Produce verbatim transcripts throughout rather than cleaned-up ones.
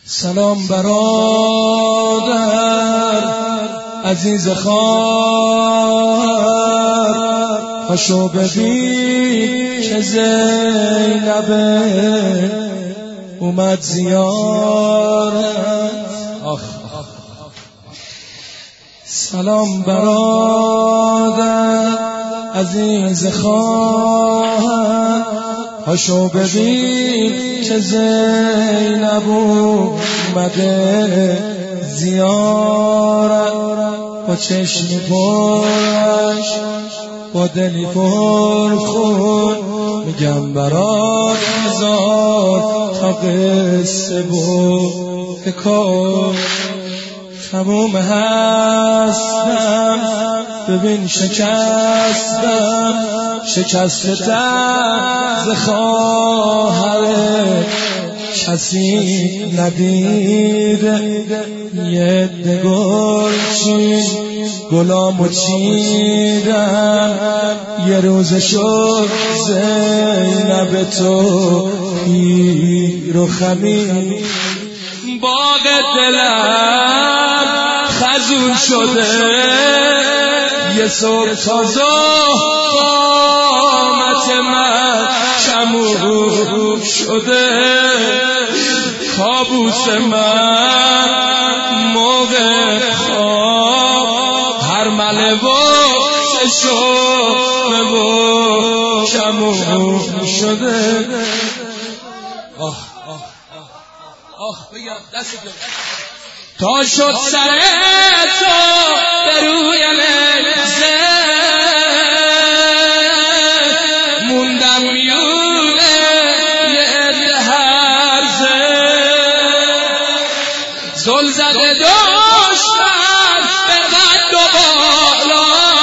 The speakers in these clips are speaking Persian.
سلام برادر عزیز خواهر، پاشو ببین که زینب اومد زیارت. آخ سلام برادر عزیز خواهر، پاشو ببین که زینب اومده زیارت. با چشمی پرش با دلی پر خون میگم برات هزار تا قصه بود کار. تموم هستم ببین شکستم، شکست دست خواهر کسی ندیده. یه دگل چین گلامو چیدم، یه روز شد زینب تو پیر و خمید. باغ دلم خزون شده، یه صبح تازه قامت من شموع شده. کابوس من موقع خواب هر مله و سشوه و شموع شده. آه آه بگم دست بگم تا شد سر تو به روی لحظه، موندم میونه یه هرزه. زل زده دشمن به قد و بالا،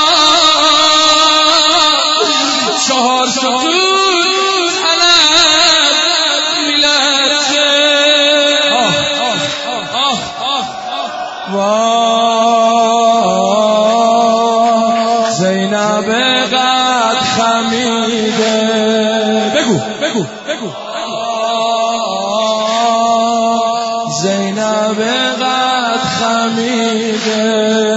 چهار ستون علم میلرزه. زینب قد خمیده، بگو بگو بگو زینب قد خمیده.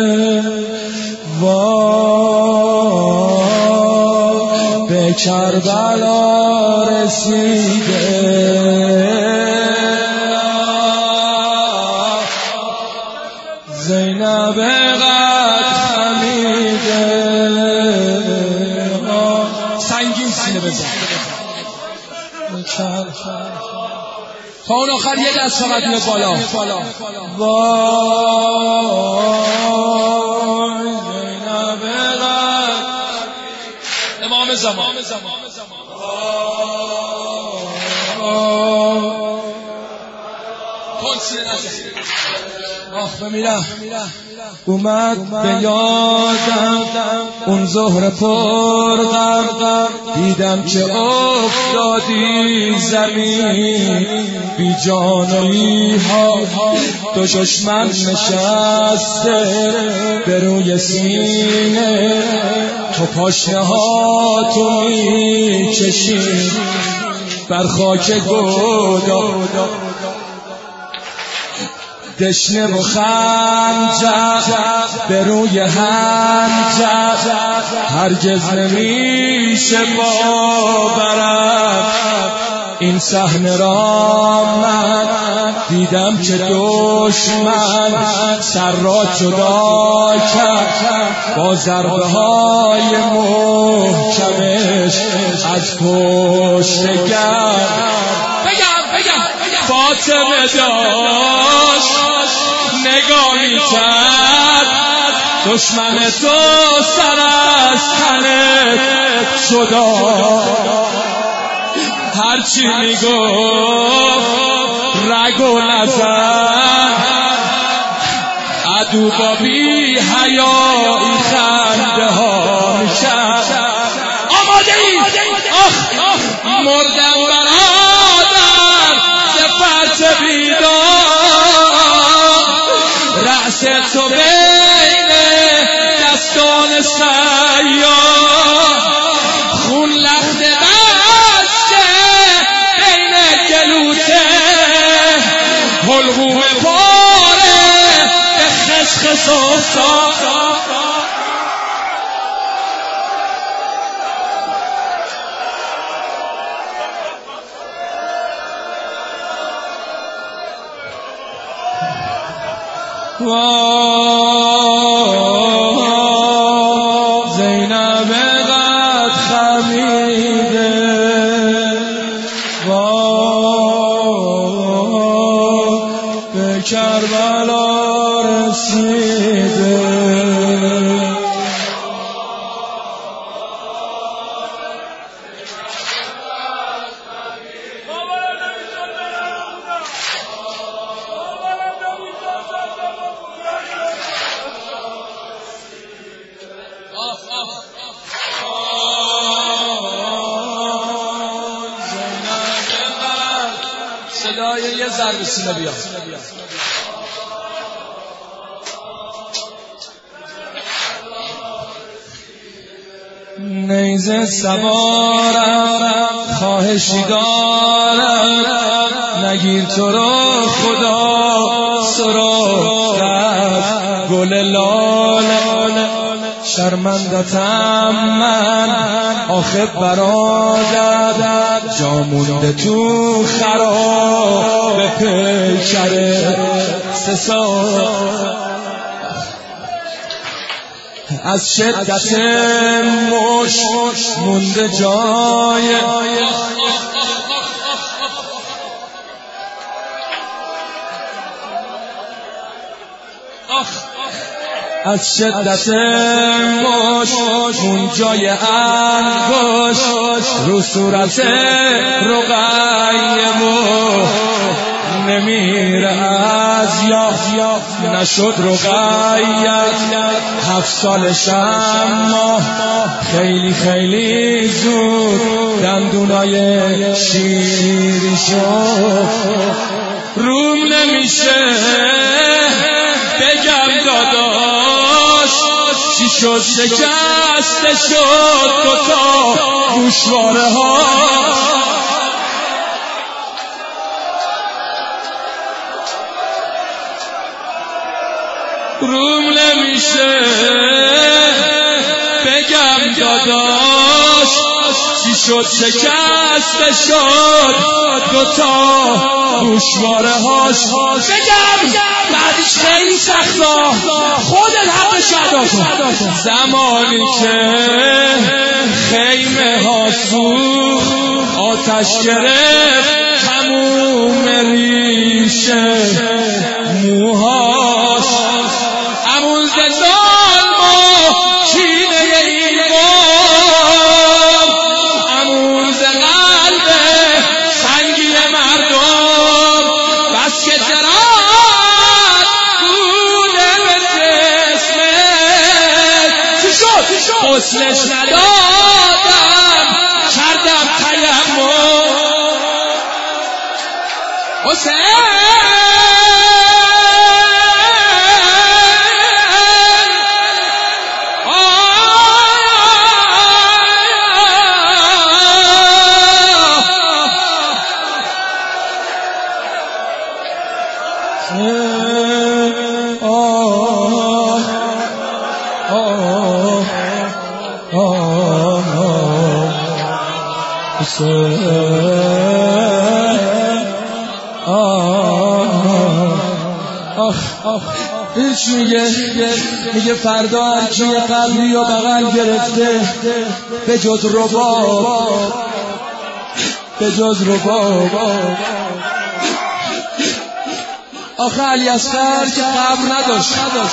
وای به کربلا رسیده، زینب قد خمیده. سنگین سینه بزن تا اون آخر یه دست فقط میاد بالا. وای زینب قد امام زمان. کن سینه نزن. آخ بمیرم اومد به یادم اون ظهر پر غم، دیدم که افتادی زمین بی جانوی ها. دو دشمن نشسته به روی سینه، تو پاشنه ها تو می کشی بر خاک گودا. دشنه و خنجر به روی هنجر، هرگز نمیشه باورم این صحنه را. من دیدم که دشمن سر را جدا کرد با ضربه های محکمش از پشت گرد. فاطمه داشت نگاه میکرد، دشمن تو سر از تنت جدا. هرچی میگفت رگ و نزن، عدو با بی حیایی خنده ها میکرد. آماده ای؟ آخ مردم برادر زفت بیدار، رأس تو بین دستان سیار، خون لخت بسته بین گلوته حلقوم پاره به خسخس افتاد. زینب قد خمیده به کربلا رسیده. صدای یه ضرب سینه بیا. نیزه سوارم خواهشی دارم نگیر تو رو خدا سراغت گل لاله شرمندتم من آخه برادر جا مونده تو خراب پیکره سه سال از شدت مش مونده جای از شدت مش مون جای انگوش رو صورت رقیمو نمیره از یا نشد رقیت هفت سالش اما خیلی خیلی زود دندونای شیری شد روم نمیشه بگم داداش چی شد شکسته شد دوتا گوشواره ها روم نمیشه بگم داداش چی شد شکسته شد دوتا گوشواره هاش بگم بعدش خیلی سختا خودت حق شدا کن زمانی که خیمه ها سوخت آتش گرفت تموم ریشه موهاش همون زندان ما چینه این قوم همون قلب سنگی مردم بس که درد بوده به جسمت چی شد؟ حسنش ندادم کردم تیمم حسین هیچ میگه میگه فردا هرکی قلبی و بغل گرفته به جز رباب به جز رباب آخه علی اصغر که قبر نداشت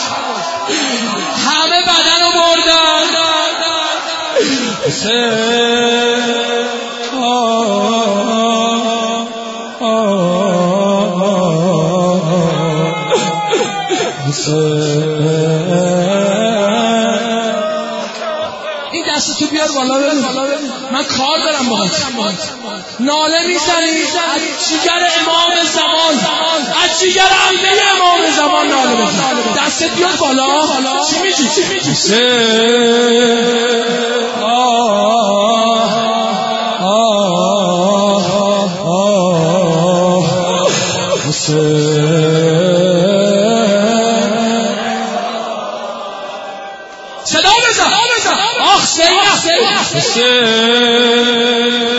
همه بدن رو بردن این دست تو بیار بالا ببین من کار دارم باهات ناله میزنی از جیگر امام زمان از جیگر عمه امام زمان ناله بزن دستت بیار بالا چی میگی چی میگی صدا بزن آخ سید